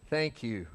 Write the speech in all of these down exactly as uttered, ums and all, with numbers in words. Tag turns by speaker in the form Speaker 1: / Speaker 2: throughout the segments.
Speaker 1: Thank you.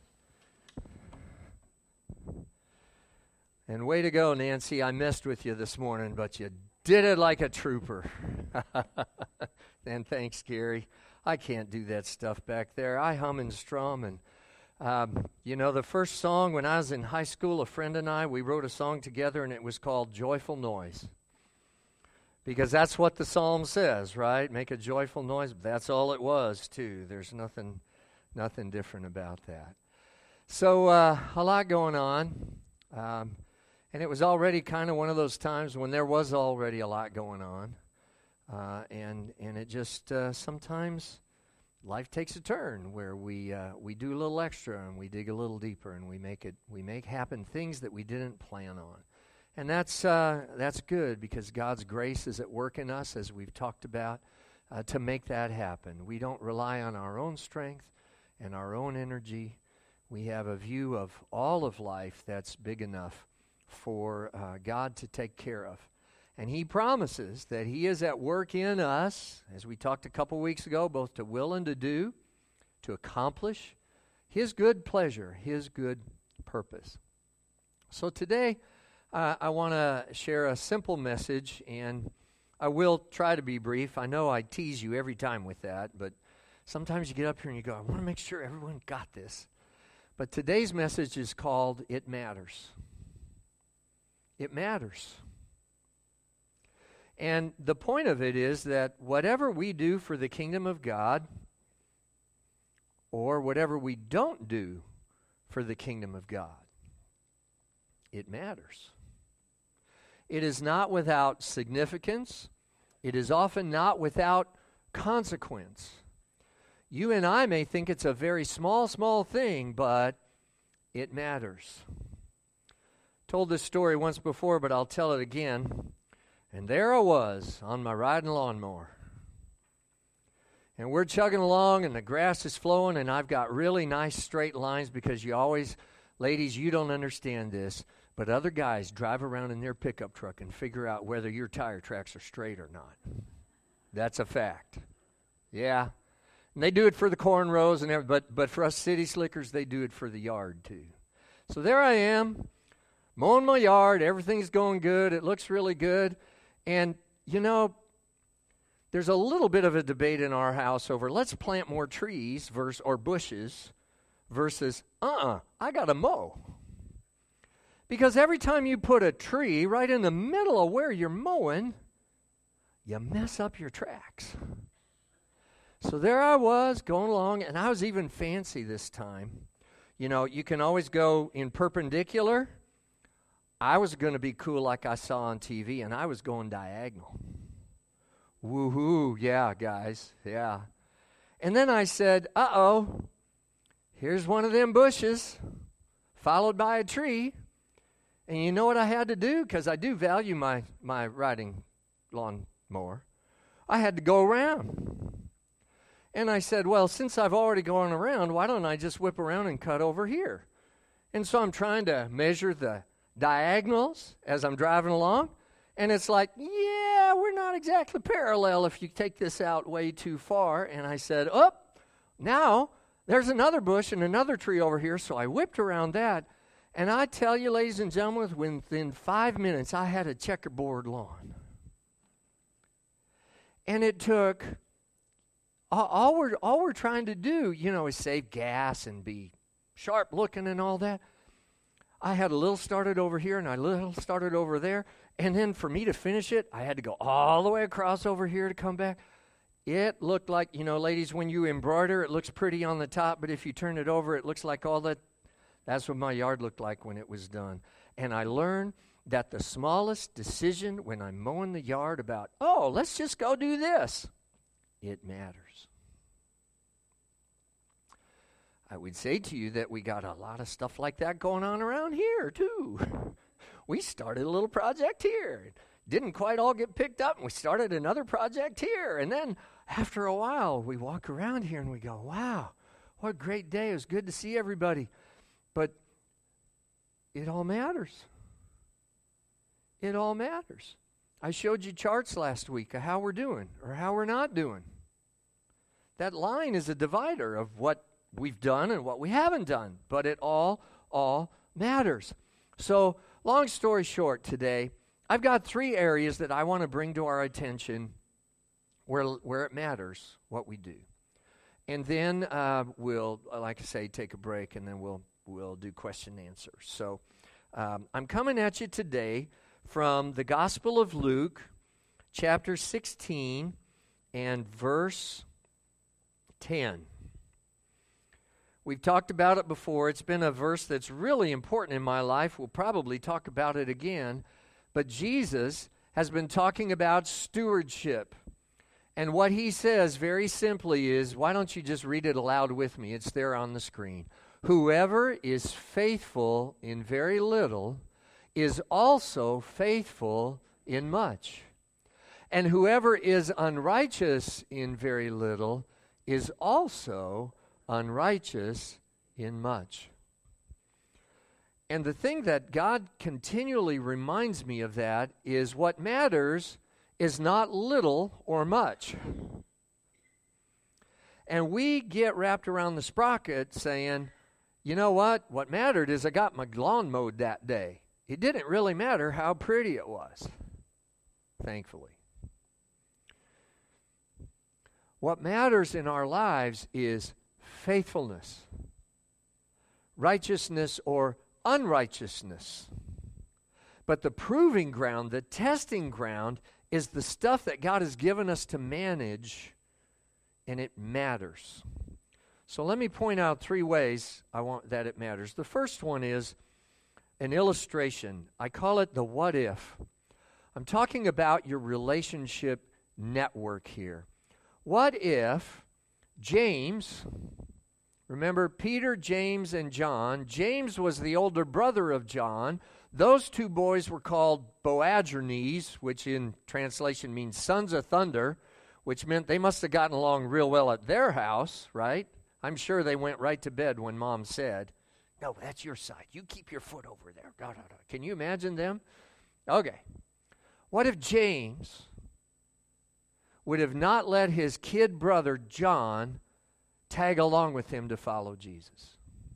Speaker 1: And way to go, Nancy. I messed with you this morning, but you did it like a trooper. And thanks, Gary. I can't do that stuff back there. I hum and strum. And, um, you know, the first song when I was in high school, a friend and I, we wrote a song together, and it was called Joyful Noise. Because that's what the psalm says, right? Make a joyful noise. That's all it was, too. There's nothing... Nothing different about that. So uh, a lot going on. Um, and it was already kind of one of those times when there was already a lot going on. Uh, and and it just uh, sometimes life takes a turn where we uh, we do a little extra and we dig a little deeper and we make it we make happen things that we didn't plan on. And that's uh, that's good because God's grace is at work in us, as we've talked about, uh, to make that happen. We don't rely on our own strength and our own energy. We have a view of all of life that's big enough for uh, God to take care of. And He promises that He is at work in us, as we talked a couple weeks ago, both to will and to do, to accomplish His good pleasure, His good purpose. So today, uh, I want to share a simple message, and I will try to be brief. I know I tease you every time with that, but sometimes you get up here and you go, I want to make sure everyone got this. But today's message is called It Matters. It matters. And the point of it is that whatever we do for the kingdom of God, or whatever we don't do for the kingdom of God, it matters. It is not without significance. It is often not without consequence. You and I may think it's a very small, small thing, but it matters. Told this story once before, but I'll tell it again. And there I was on my riding lawnmower. And we're chugging along, and the grass is flowing, and I've got really nice straight lines because you always, ladies, you don't understand this, but other guys drive around in their pickup truck and figure out whether your tire tracks are straight or not. That's a fact. Yeah. And they do it for the cornrows and everything, but, but for us city slickers, they do it for the yard too. So there I am, mowing my yard. Everything's going good. It looks really good. And, you know, there's a little bit of a debate in our house over let's plant more trees versus, or bushes versus, uh-uh, I got to mow. Because every time you put a tree right in the middle of where you're mowing, you mess up your tracks. So there I was going along, and I was even fancy this time. You know, you can always go in perpendicular. I was going to be cool like I saw on T V, and I was going diagonal. Woohoo, yeah, guys, yeah. And then I said, uh-oh, here's one of them bushes, followed by a tree. And you know what I had to do? Because I do value my, my riding lawn mower. I had to go around. And I said, well, since I've already gone around, why don't I just whip around and cut over here? And so I'm trying to measure the diagonals as I'm driving along. And it's like, yeah, we're not exactly parallel if you take this out way too far. And I said, oh, now there's another bush and another tree over here. So I whipped around that. And I tell you, ladies and gentlemen, within five minutes, I had a checkerboard lawn. And it took... All we're, all we're trying to do, you know, is save gas and be sharp looking and all that. I had a little started over here and I little started over there. And then for me to finish it, I had to go all the way across over here to come back. It looked like, you know, ladies, when you embroider, it looks pretty on the top. But if you turn it over, it looks like all that. That's what my yard looked like when it was done. And I learned that the smallest decision when I'm mowing the yard about, oh, let's just go do this, it matters. I would say to you that we got a lot of stuff like that going on around here, too. We started a little project here. Didn't quite all get picked up, and we started another project here. And then after a while, we walk around here and we go, wow, what a great day. It was good to see everybody. But it all matters. It all matters. I showed you charts last week of how we're doing or how we're not doing. That line is a divider of what we've done and what we haven't done. But it all, all matters. So, long story short today, I've got three areas that I want to bring to our attention where, where it matters what we do. And then uh, we'll, like I say, take a break, and then we'll we'll do question and answer. So um, I'm coming at you today from the Gospel of Luke, chapter sixteen, and verse ten. We've talked about it before. It's been a verse that's really important in my life. We'll probably talk about it again. But Jesus has been talking about stewardship. And what he says very simply is, why don't you just read it aloud with me? It's there on the screen. Whoever is faithful in very little is also faithful in much. And whoever is unrighteous in very little is also unrighteous in much. And the thing that God continually reminds me of that is what matters is not little or much. And we get wrapped around the sprocket saying, you know what? What mattered is I got my lawn mowed that day. It didn't really matter how pretty it was, thankfully. What matters in our lives is faithfulness, righteousness or unrighteousness. But the proving ground, the testing ground, is the stuff that God has given us to manage, and it matters. So let me point out three ways I want that it matters. The first one is an illustration. I call it the what if. I'm talking about your relationship network here. What if James, remember Peter, James, and John. James was the older brother of John. Those two boys were called Boanerges, which in translation means sons of thunder, which meant they must have gotten along real well at their house, right? I'm sure they went right to bed when Mom said, no, that's your side. You keep your foot over there. Da, da, da. Can you imagine them? Okay. What if James would have not let his kid brother John tag along with him to follow Jesus?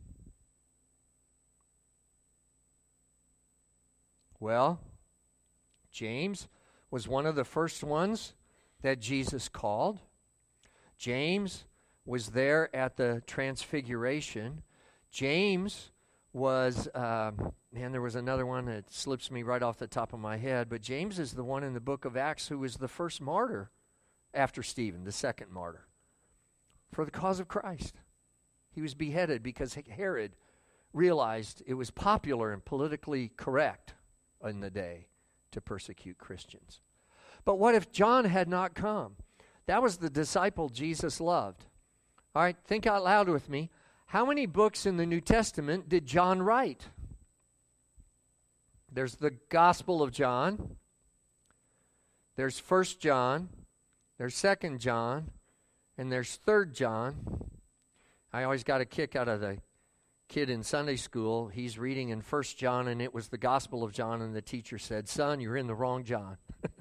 Speaker 1: Well, James was one of the first ones that Jesus called. James was there at the Transfiguration. James was, uh, man, there was another one that slips me right off the top of my head, but James is the one in the book of Acts who was the first martyr after Stephen, the second martyr, for the cause of Christ. He was beheaded because Herod realized it was popular and politically correct in the day to persecute Christians. But what if John had not come? That was the disciple Jesus loved. All right, think out loud with me. How many books in the New Testament did John write? There's the Gospel of John. There's First John. There's Second John. And there's Third John. I always got a kick out of the kid in Sunday school. He's reading in First John, and it was the Gospel of John, and the teacher said, son, you're in the wrong John.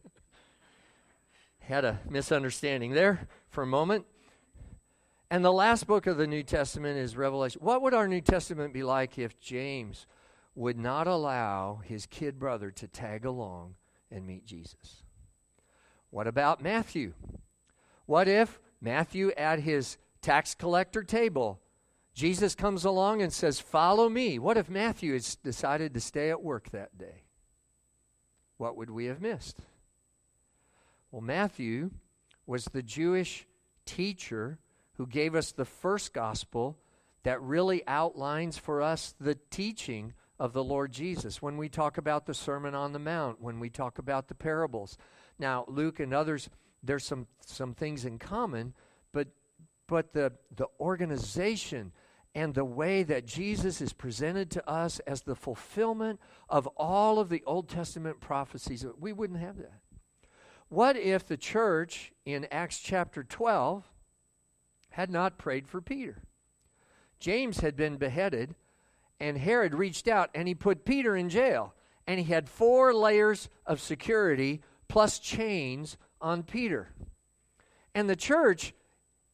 Speaker 1: Had a misunderstanding there for a moment. And the last book of the New Testament is Revelation. What would our New Testament be like if James would not allow his kid brother to tag along and meet Jesus? What about Matthew? What if Matthew at his tax collector table, Jesus comes along and says, follow me. What if Matthew has decided to stay at work that day? What would we have missed? Well, Matthew was the Jewish teacher who gave us the first gospel that really outlines for us the teaching of the Lord Jesus. When we talk about the Sermon on the Mount, when we talk about the parables. Now, Luke and others, there's some, some things in common, but but the, the organization and the way that Jesus is presented to us as the fulfillment of all of the Old Testament prophecies, we wouldn't have that. What if the church in Acts chapter twelve had not prayed for Peter? James had been beheaded, and Herod reached out and he put Peter in jail. And he had four layers of security plus chains on Peter. And the church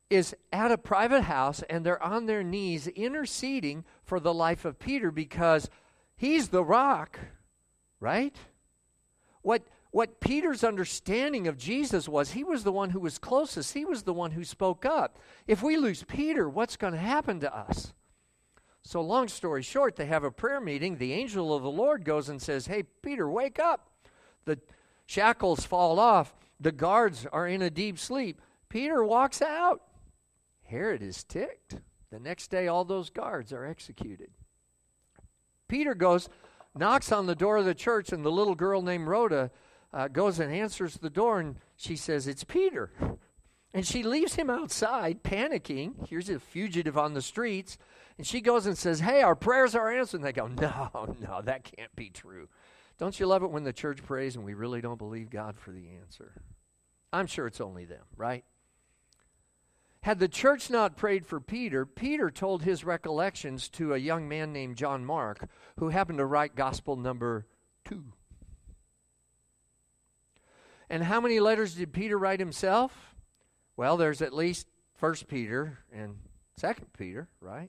Speaker 1: is at a private house, and they're on their knees interceding for the life of Peter because he's the rock, right? What what Peter's understanding of Jesus was, he was the one who was closest. He was the one who spoke up. If we lose Peter, what's going to happen to us? So long story short, they have a prayer meeting. The angel of the Lord goes and says, hey, Peter, wake up. The shackles fall off. The guards are in a deep sleep. Peter walks out. Herod is ticked. The next day, all those guards are executed. Peter goes, knocks on the door of the church, and the little girl named Rhoda uh, goes and answers the door, and she says, it's Peter. And she leaves him outside, panicking. Here's a fugitive on the streets. And she goes and says, hey, our prayers are answered. And they go, no, no, that can't be true. Don't you love it when the church prays and we really don't believe God for the answer? I'm sure it's only them, right? Had the church not prayed for Peter, Peter told his recollections to a young man named John Mark, who happened to write gospel number two. And how many letters did Peter write himself? Well, there's at least First Peter and Second Peter, right?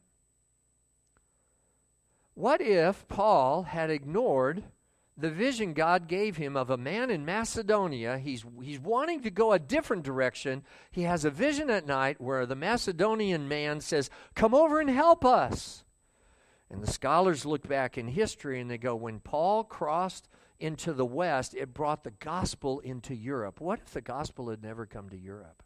Speaker 1: What if Paul had ignored the vision God gave him of a man in Macedonia? He's, he's wanting to go a different direction. He has a vision at night where the Macedonian man says, come over and help us. And the scholars look back in history and they go, when Paul crossed into the West, it brought the gospel into Europe. What if the gospel had never come to Europe?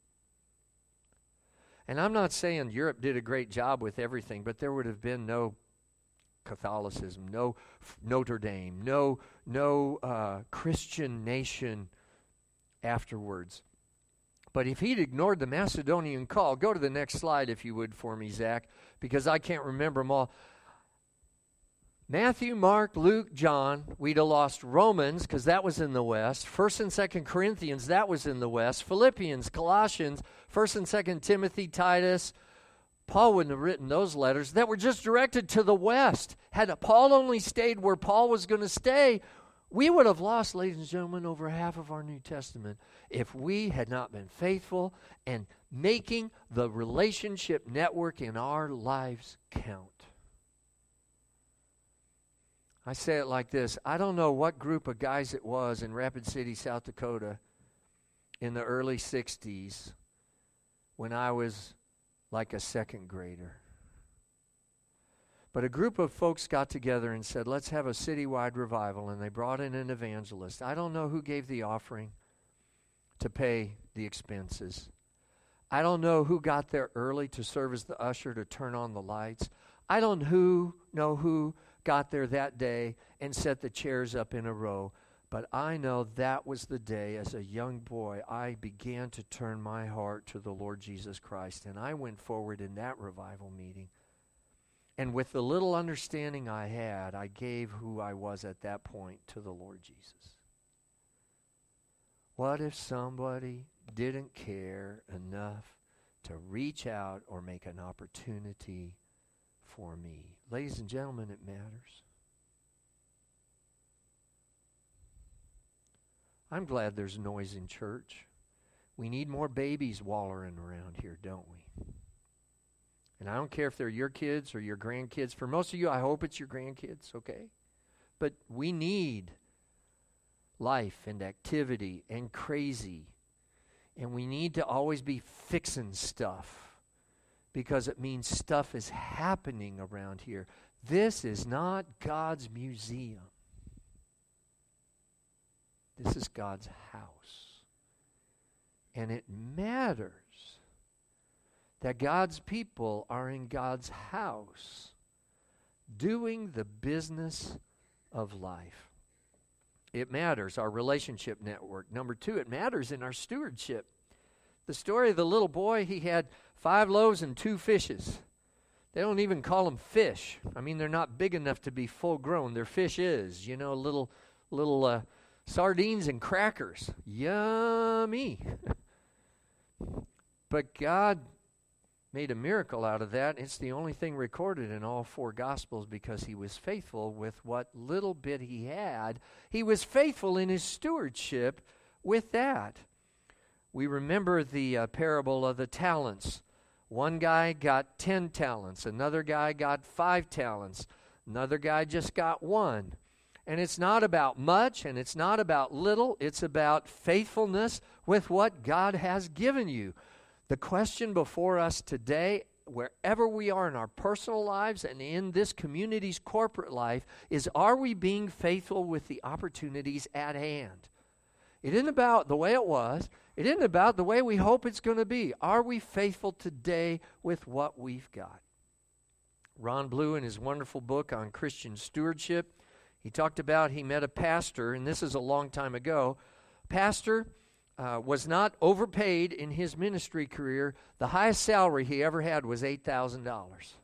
Speaker 1: And I'm not saying Europe did a great job with everything, but there would have been no Catholicism, no Notre Dame, no no uh, Christian nation afterwards. But if he'd ignored the Macedonian call, go to the next slide if you would for me, Zach, because I can't remember them all. Matthew, Mark, Luke, John, we'd have lost Romans because that was in the West. First and Second Corinthians, that was in the West. Philippians, Colossians, First and Second Timothy, Titus. Paul wouldn't have written those letters that were just directed to the West. Had Paul only stayed where Paul was going to stay, we would have lost, ladies and gentlemen, over half of our New Testament if we had not been faithful and making the relationship network in our lives count. I say it like this. I don't know what group of guys it was in Rapid City, South Dakota in the early sixties when I was like a second grader. But a group of folks got together and said, let's have a citywide revival, and they brought in an evangelist. I don't know who gave the offering to pay the expenses. I don't know who got there early to serve as the usher to turn on the lights. I don't who know who got there that day and set the chairs up in a row. But I know that was the day as a young boy I began to turn my heart to the Lord Jesus Christ. And I went forward in that revival meeting. And with the little understanding I had, I gave who I was at that point to the Lord Jesus. What if somebody didn't care enough to reach out or make an opportunity for me? Ladies and gentlemen, it matters. I'm glad there's noise in church. We need more babies wallering around here, don't we? And I don't care if they're your kids or your grandkids. For most of you, I hope it's your grandkids, okay? But we need life and activity and crazy. And we need to always be fixing stuff because it means stuff is happening around here. This is not God's museum. This is God's house. And it matters that God's people are in God's house doing the business of life. It matters, our relationship network. Number two, it matters in our stewardship. The story of the little boy, he had five loaves and two fishes. They don't even call them fish. I mean, they're not big enough to be full grown. They're fishes, you know, little, little, uh, sardines and crackers. Yummy. But God made a miracle out of that. It's the only thing recorded in all four Gospels because he was faithful with what little bit he had. He was faithful in his stewardship with that. we remember the uh, parable of the talents. One guy got ten talents. Another guy got five talents. Another guy just got one. And it's not about much, and it's not about little. It's about faithfulness with what God has given you. The question before us today, wherever we are in our personal lives and in this community's corporate life, is, are we being faithful with the opportunities at hand? It isn't about the way it was. It isn't about the way we hope it's going to be. Are we faithful today with what we've got? Ron Blue, in his wonderful book on Christian stewardship, he talked about he met a pastor, and this is a long time ago. Pastor uh, was not overpaid in his ministry career. The highest salary he ever had was eight thousand dollars.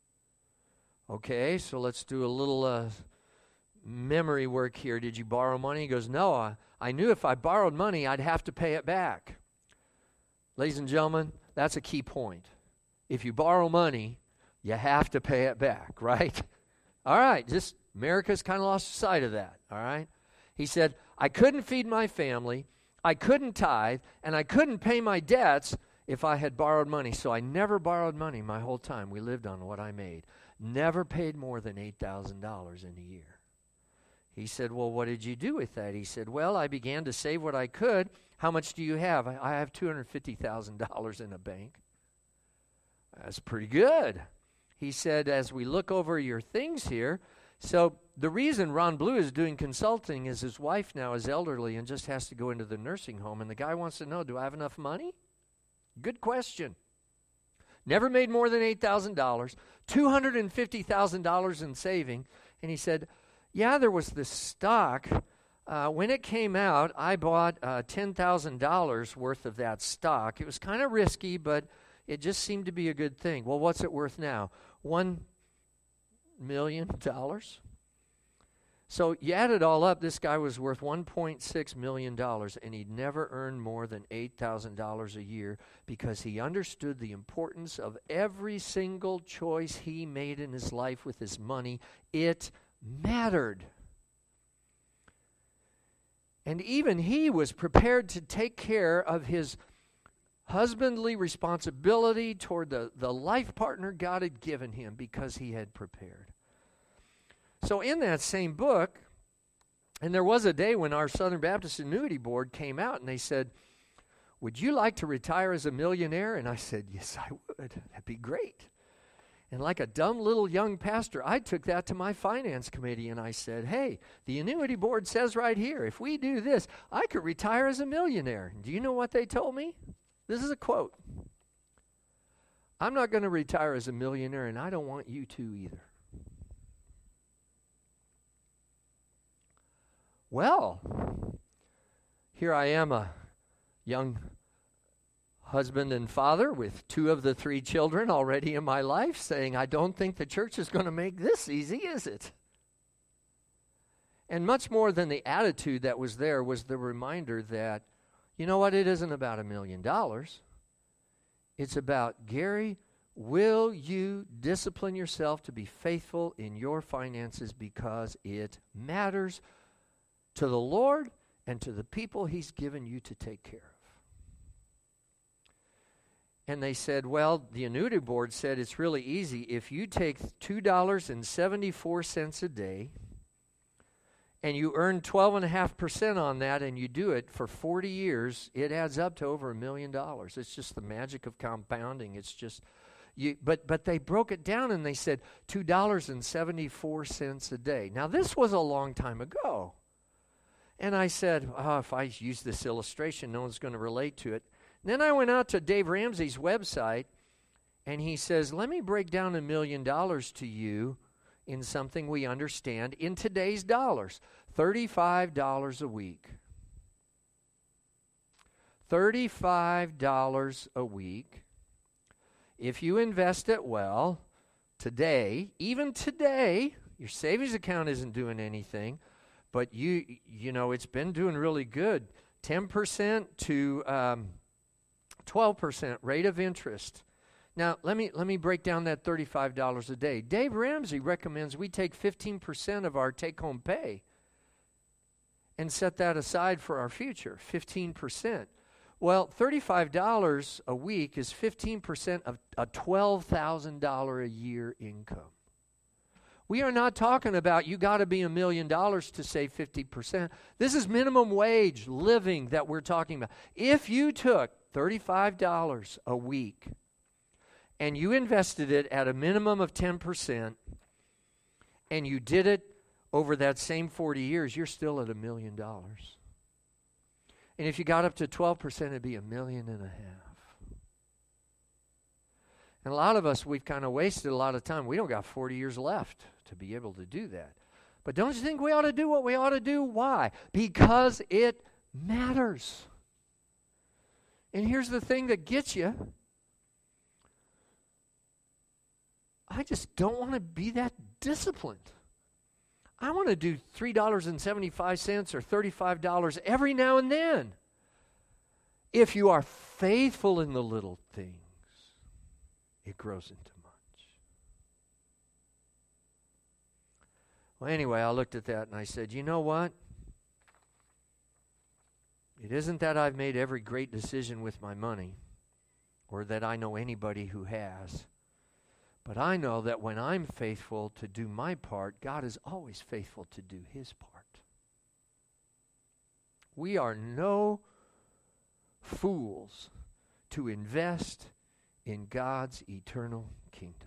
Speaker 1: Okay, so let's do a little uh, memory work here. Did you borrow money? He goes, no, I, I knew if I borrowed money, I'd have to pay it back. Ladies and gentlemen, that's a key point. If you borrow money, you have to pay it back, right? All right, just America's kind of lost sight of that, all right? He said, I couldn't feed my family, I couldn't tithe, and I couldn't pay my debts if I had borrowed money. So I never borrowed money my whole time. We lived on what I made. Never paid more than eight thousand dollars in a year. He said, well, what did you do with that? He said, well, I began to save what I could. How much do you have? I, I have two hundred fifty thousand dollars in a bank. That's pretty good. He said, as we look over your things here, so the reason Ron Blue is doing consulting is his wife now is elderly and just has to go into the nursing home. And the guy wants to know, do I have enough money? Good question. Never made more than eight thousand dollars, two hundred fifty thousand dollars in saving. And he said, yeah, there was this stock. Uh, when it came out, I bought uh, ten thousand dollars worth of that stock. It was kind of risky, but it just seemed to be a good thing. Well, what's it worth now? One million dollars. So you add it all up, this guy was worth one point six million dollars, and he'd never earned more than eight thousand dollars a year because he understood the importance of every single choice he made in his life with his money. It mattered. And even he was prepared to take care of his husbandly responsibility toward the, the life partner God had given him because he had prepared. So in that same book, and there was a day when our Southern Baptist Annuity Board came out and they said, would you like to retire as a millionaire? And I said, yes, I would. That'd be great. And like a dumb little young pastor, I took that to my finance committee and I said, hey, the annuity board says right here, if we do this, I could retire as a millionaire. Do you know what they told me? This is a quote. I'm not going to retire as a millionaire, and I don't want you to either. Well, here I am, a young husband and father with two of the three children already in my life, saying, I don't think the church is going to make this easy, is it? And much more than the attitude that was there was the reminder that, you know what, it isn't about a million dollars. It's about, Gary, will you discipline yourself to be faithful in your finances because it matters to the Lord and to the people He's given you to take care of. And they said, well, the annuity board said it's really easy. If you take two dollars and seventy-four cents a day and you earn twelve point five percent on that and you do it for forty years, it adds up to over a million dollars. It's just the magic of compounding. It's just, you. But, but they broke it down and they said two dollars and seventy-four cents a day. Now, this was a long time ago. And I said, oh, if I use this illustration, no one's going to relate to it. And then I went out to Dave Ramsey's website, and he says, let me break down a million dollars to you in something we understand in today's dollars. thirty-five dollars a week. thirty-five dollars a week. If you invest it well, today, even today, your savings account isn't doing anything, but you, you know, it's been doing really good. ten percent to um, twelve percent rate of interest. Now, let me let me break down that thirty-five dollars a day. Dave Ramsey recommends we take fifteen percent of our take-home pay and set that aside for our future, fifteen percent. Well, thirty-five dollars a week is fifteen percent of a twelve thousand dollars a year income. We are not talking about you got to be a million dollars to save fifty percent. This is minimum wage living that we're talking about. If you took thirty-five dollars a week and you invested it at a minimum of ten percent and you did it over that same forty years, you're still at a million dollars. And if you got up to twelve percent, it'd be a million and a half. And a lot of us, we've kind of wasted a lot of time. We don't got forty years left to be able to do that. But don't you think we ought to do what we ought to do? Why? Because it matters. And here's the thing that gets you. I just don't want to be that disciplined. I want to do three dollars and seventy-five cents or thirty-five dollars every now and then. If you are faithful in the little things, it grows into much. Well, anyway, I looked at that and I said, you know what? It isn't that I've made every great decision with my money or that I know anybody who has. But I know that when I'm faithful to do my part, God is always faithful to do His part. We are no fools to invest in God's eternal kingdom.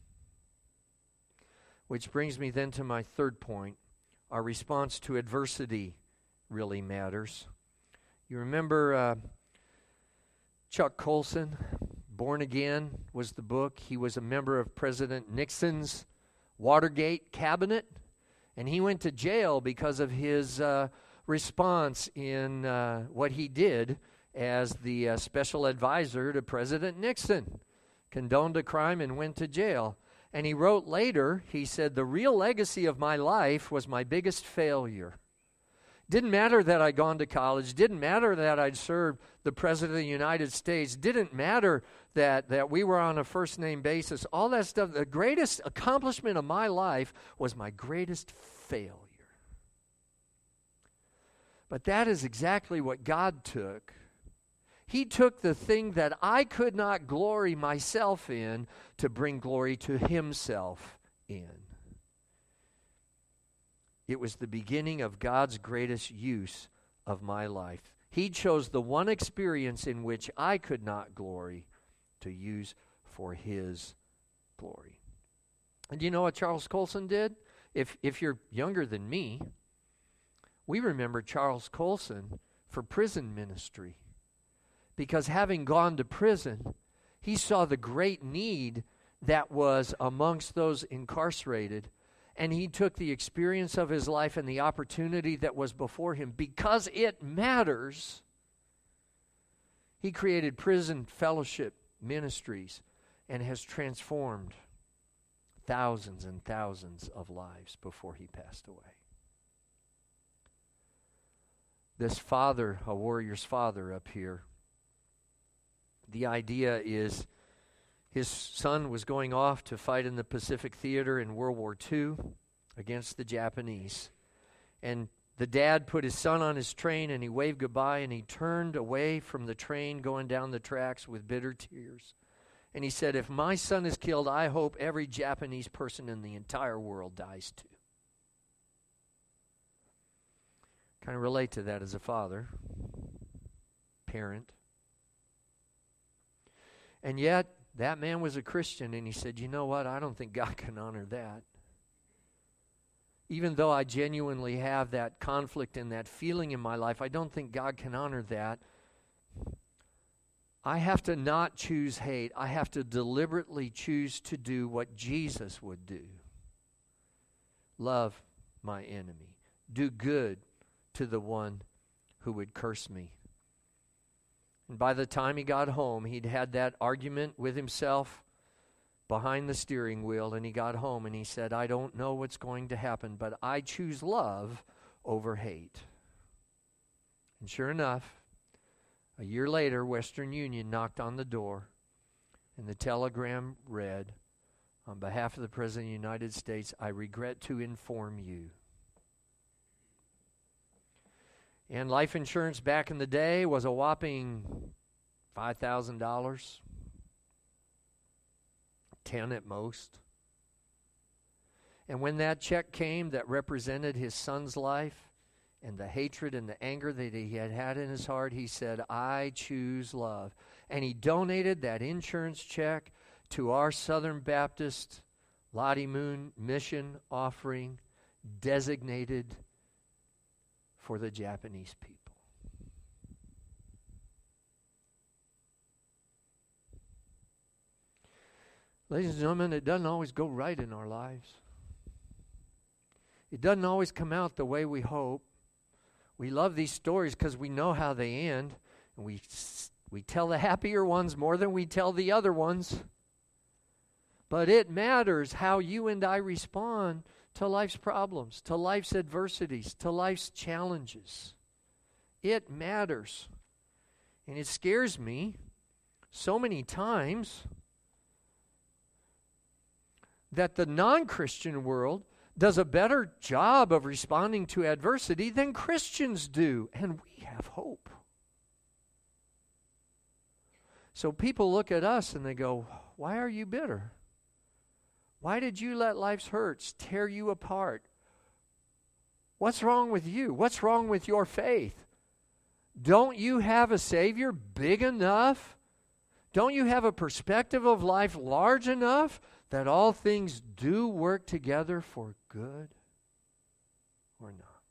Speaker 1: Which brings me then to my third point. Our response to adversity really matters. You remember uh, Chuck Colson? Born Again was the book. He was a member of President Nixon's Watergate cabinet, and he went to jail because of his uh, response in uh, what he did as the uh, special advisor to President Nixon. Condoned a crime and went to jail. And he wrote later, he said, the real legacy of my life was my biggest failure. Didn't matter that I'd gone to college. Didn't matter that I'd served the President of the United States. Didn't matter that, that we were on a first-name basis. All that stuff. The greatest accomplishment of my life was my greatest failure. But that is exactly what God took. He took the thing that I could not glory myself in to bring glory to Himself in. It was the beginning of God's greatest use of my life. He chose the one experience in which I could not glory to use for His glory. And do you know what Charles Colson did? If, if you're younger than me, we remember Charles Colson for prison ministry. Because having gone to prison, he saw the great need that was amongst those incarcerated. And he took the experience of his life and the opportunity that was before him. Because it matters, he created prison fellowship ministries and has transformed thousands and thousands of lives before he passed away. This father, a warrior's father up here, the idea is his son was going off to fight in the Pacific Theater in World War Two against the Japanese. And the dad put his son on his train and he waved goodbye and he turned away from the train going down the tracks with bitter tears. And he said, if my son is killed, I hope every Japanese person in the entire world dies too. Kind of relate to that as a father, parent. And yet, that man was a Christian, and he said, you know what? I don't think God can honor that. Even though I genuinely have that conflict and that feeling in my life, I don't think God can honor that. I have to not choose hate. I have to deliberately choose to do what Jesus would do. Love my enemy. Do good to the one who would curse me. And by the time he got home, he'd had that argument with himself behind the steering wheel, and he got home and he said, I don't know what's going to happen, but I choose love over hate. And sure enough, a year later, Western Union knocked on the door, and the telegram read, on behalf of the President of the United States, I regret to inform you. And life insurance back in the day was a whopping five thousand dollars, ten at most. And when that check came that represented his son's life and the hatred and the anger that he had had in his heart, he said, I choose love. And he donated that insurance check to our Southern Baptist Lottie Moon mission offering designated for the Japanese people. Ladies and gentlemen, it doesn't always go right in our lives. It doesn't always come out the way we hope. We love these stories because we know how they end, and we we tell the happier ones more than we tell the other ones. But it matters how you and I respond to life's problems, to life's adversities, to life's challenges. It matters. And it scares me so many times that the non-Christian world does a better job of responding to adversity than Christians do, and we have hope. So people look at us and they go, why are you bitter? Why did you let life's hurts tear you apart? What's wrong with you? What's wrong with your faith? Don't you have a Savior big enough? Don't you have a perspective of life large enough that all things do work together for good or not?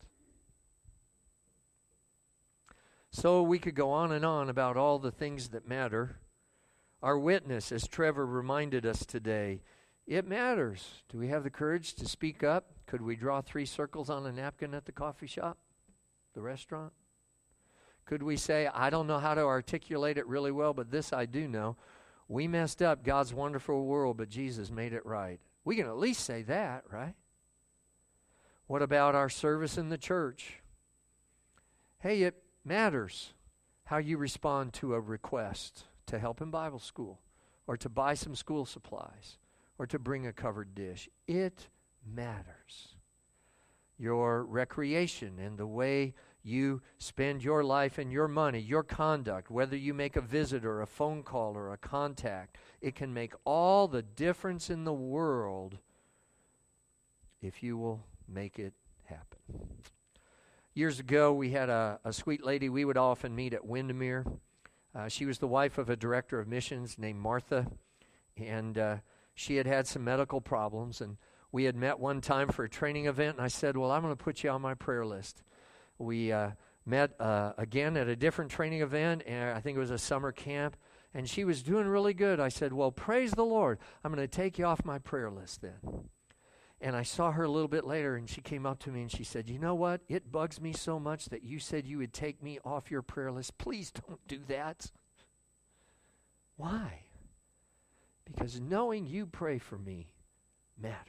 Speaker 1: So we could go on and on about all the things that matter. Our witness, as Trevor reminded us today, it matters. Do we have the courage to speak up? Could we draw three circles on a napkin at the coffee shop, the restaurant? Could we say, I don't know how to articulate it really well, but this I do know. We messed up God's wonderful world, but Jesus made it right. We can at least say that, right? What about our service in the church? Hey, it matters how you respond to a request to help in Bible school or to buy some school supplies or to bring a covered dish. It matters. Your recreation and the way you spend your life and your money, your conduct, whether you make a visit or a phone call or a contact, it can make all the difference in the world if you will make it happen. Years ago, we had a, a sweet lady we would often meet at Windermere. Uh, she was the wife of a director of missions named Martha, and uh, she had had some medical problems, and we had met one time for a training event, and I said, well, I'm going to put you on my prayer list. We uh, met uh, again at a different training event, and I think it was a summer camp, and she was doing really good. I said, well, praise the Lord. I'm going to take you off my prayer list then. And I saw her a little bit later, and she came up to me, and she said, you know what? It bugs me so much that you said you would take me off your prayer list. Please don't do that. Why? Because knowing you pray for me matters.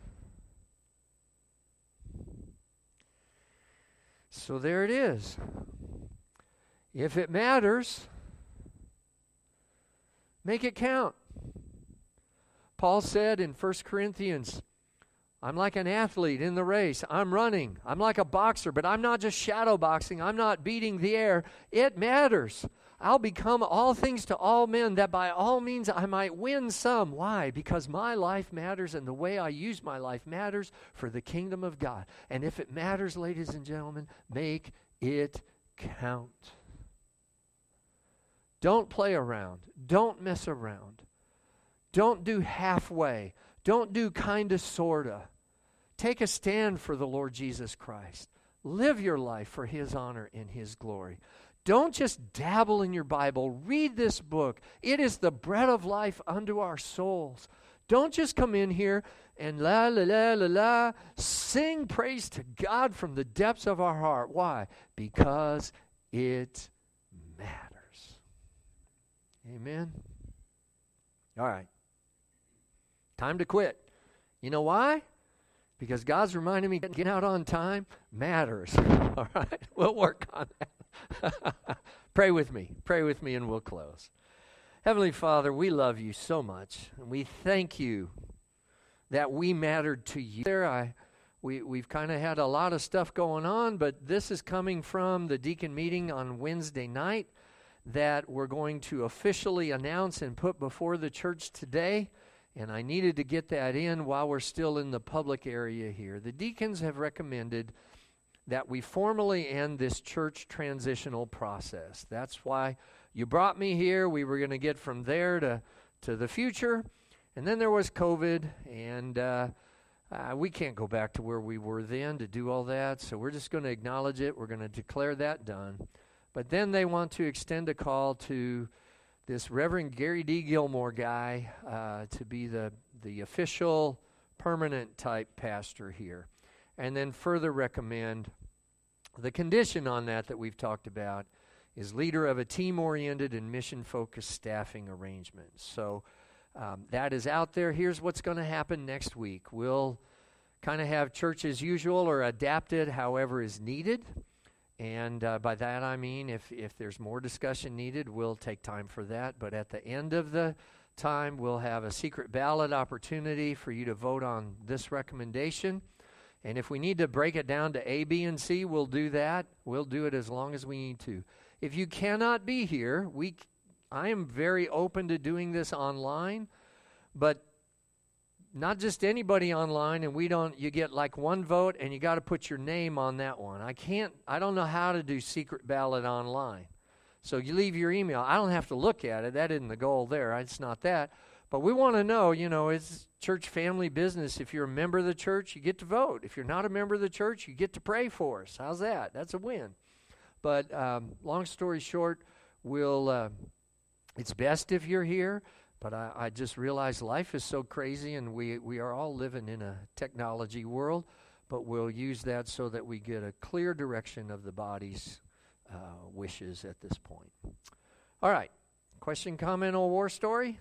Speaker 1: So there it is. If it matters, make it count. Paul said in First Corinthians, I'm like an athlete in the race. I'm running. I'm like a boxer, but I'm not just shadow boxing. I'm not beating the air. It matters. I'll become all things to all men, that by all means I might win some. Why? Because my life matters, and the way I use my life matters for the kingdom of God. And if it matters, ladies and gentlemen, make it count. Don't play around. Don't mess around. Don't do halfway. Don't do kinda, sorta. Take a stand for the Lord Jesus Christ. Live your life for His honor and His glory. Don't just dabble in your Bible. Read this book. It is the bread of life unto our souls. Don't just come in here and la, la, la, la, la. Sing praise to God from the depths of our heart. Why? Because it matters. Amen? All right. Time to quit. You know why? Because God's reminding me getting out on time matters. All right? We'll work on that. Pray with me. Pray with me and we'll close. Heavenly Father, we love you so much. And we thank you that we mattered to you. There, I we, we've kind of had a lot of stuff going on, but this is coming from the deacon meeting on Wednesday night that we're going to officially announce and put before the church today. And I needed to get that in while we're still in the public area here. The deacons have recommended that we formally end this church transitional process. That's why you brought me here. We were going to get from there to, to the future. And then there was COVID, and uh, uh, we can't go back to where we were then to do all that. So we're just going to acknowledge it. We're going to declare that done. But then they want to extend a call to this Reverend Gary D. Gilmore guy uh, to be the, the official permanent type pastor here. And then further recommend the condition on that that we've talked about is leader of a team-oriented and mission-focused staffing arrangement. So um, that is out there. Here's what's going to happen next week. We'll kind of have church as usual or adapted however is needed. And uh, by that I mean if, if there's more discussion needed, we'll take time for that. But at the end of the time, we'll have a secret ballot opportunity for you to vote on this recommendation. And if we need to break it down to A, B, and C, we'll do that. We'll do it as long as we need to. If you cannot be here, we, I am very open to doing this online, but not just anybody online, and we don't, you get like one vote, and you got to put your name on that one. I can't, I don't know how to do secret ballot online. So you leave your email. I don't have to look at it. That isn't the goal there. It's not that. But we want to know, you know, it's church family business. If you're a member of the church, you get to vote. If you're not a member of the church, you get to pray for us. How's that? That's a win. But um, long story short, we'll, uh, it's best if you're here. But I, I just realize life is so crazy, and we, we are all living in a technology world. But we'll use that so that we get a clear direction of the body's uh, wishes at this point. All right. Question, comment, or war story?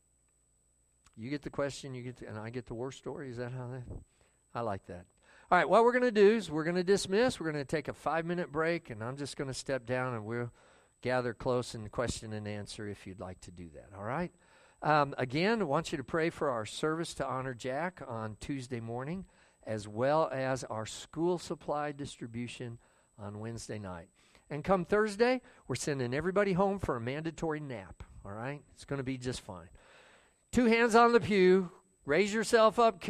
Speaker 1: You get the question, you get the, and I get the war story. Is that how that? I like that. All right, what we're going to do is we're going to dismiss. We're going to take a five-minute break, and I'm just going to step down, and we'll gather close and question and answer if you'd like to do that. All right? Um, again, I want you to pray for our service to honor Jack on Tuesday morning, as well as our school supply distribution on Wednesday night. And come Thursday, we're sending everybody home for a mandatory nap. All right? It's going to be just fine. Two hands on the pew. Raise yourself up.